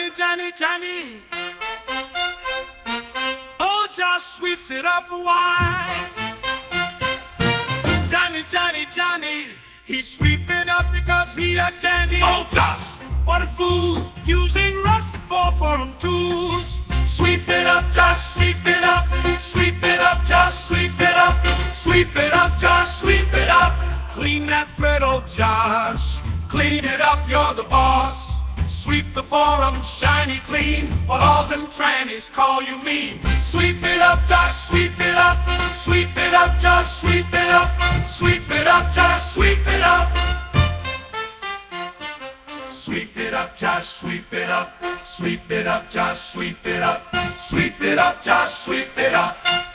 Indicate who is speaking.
Speaker 1: Johnny, Johnny. Oh, just sweeps it up wide. Johnny, Johnny, Johnny. He's sweeping up because he a Johnny.
Speaker 2: Oh, Josh,
Speaker 1: What a fool, using rust for him tools.
Speaker 2: sweep it up, Josh, sweep it up. Sweep it up, Josh, sweep it up. Sweep it up, Josh, sweep it up.
Speaker 1: Clean that thread, oh Josh. Clean it up, you're the boss. Sweep the forum shiny clean, what all them trannies call you mean.
Speaker 2: Sweep it up, Josh, sweep it up. Sweep it up, Josh, sweep it up. Sweep it up, Josh, sweep it up. Sweep it up, Josh, sweep it up. Sweep it up, Josh, sweep it up. Sweep it up, Josh, sweep it up.